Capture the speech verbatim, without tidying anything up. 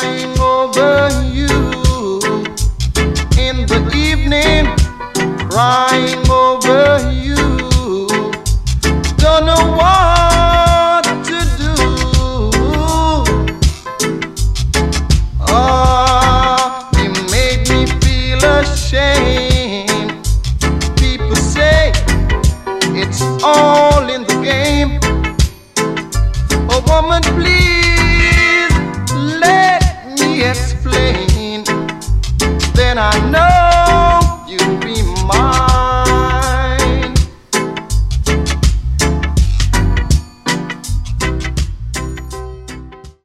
crying over you in the evening, crying over you. Don't know what to do. Oh, you made me feel ashamed. People say it's all in the game. Oh, woman, please let me explain. Then I know